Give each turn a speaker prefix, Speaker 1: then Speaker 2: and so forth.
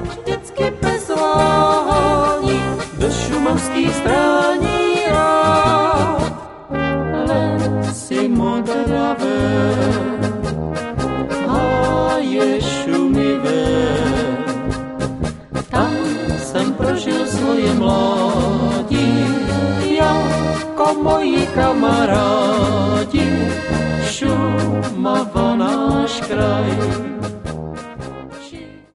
Speaker 1: vždycky bez lání do šumavský strání rád. Lesy modravé, háje šumivé, tam jsem prožil svoje mládí, jako moji kamarádi. Šumava náš kraj.